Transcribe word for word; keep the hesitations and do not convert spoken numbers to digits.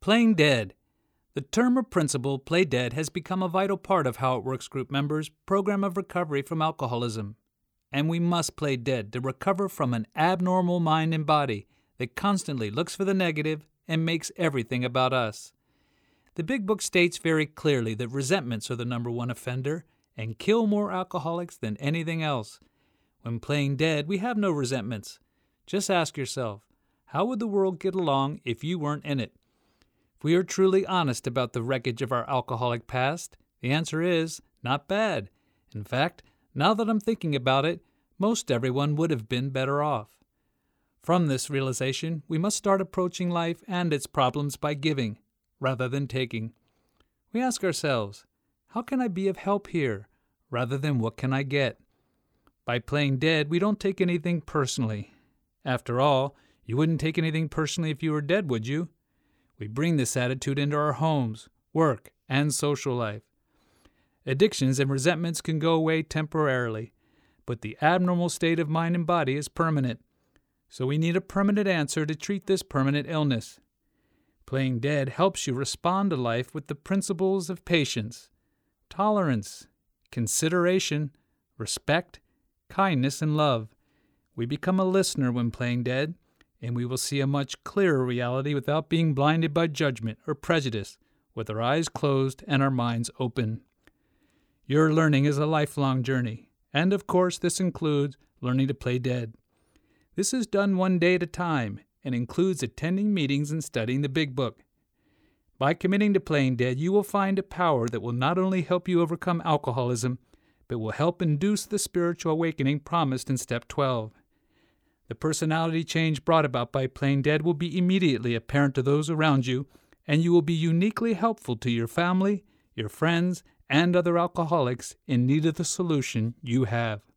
Playing dead. The term or principle play dead has become a vital part of How It Works Group members' program of recovery from alcoholism. And we must play dead to recover from an abnormal mind and body that constantly looks for the negative and makes everything about us. The Big Book states very clearly that resentments are the number one offender and kill more alcoholics than anything else. When playing dead, we have no resentments. Just ask yourself, how would the world get along if you weren't in it? If we are truly honest about the wreckage of our alcoholic past, the answer is not bad. In fact, now that I'm thinking about it, most everyone would have been better off. From this realization, we must start approaching life and its problems by giving, rather than taking. We ask ourselves, how can I be of help here, rather than what can I get? By playing dead, we don't take anything personally. After all, you wouldn't take anything personally if you were dead, would you? We bring this attitude into our homes, work, and social life. Addictions and resentments can go away temporarily, but the abnormal state of mind and body is permanent. So we need a permanent answer to treat this permanent illness. Playing dead helps you respond to life with the principles of patience, tolerance, consideration, respect, kindness, and love. We become a listener when playing dead, and we will see a much clearer reality without being blinded by judgment or prejudice, with our eyes closed and our minds open. Your learning is a lifelong journey, and of course this includes learning to play dead. This is done one day at a time and includes attending meetings and studying the Big Book. By committing to playing dead, you will find a power that will not only help you overcome alcoholism, but will help induce the spiritual awakening promised in Step twelve. The personality change brought about by playing dead will be immediately apparent to those around you, and you will be uniquely helpful to your family, your friends, and other alcoholics in need of the solution you have.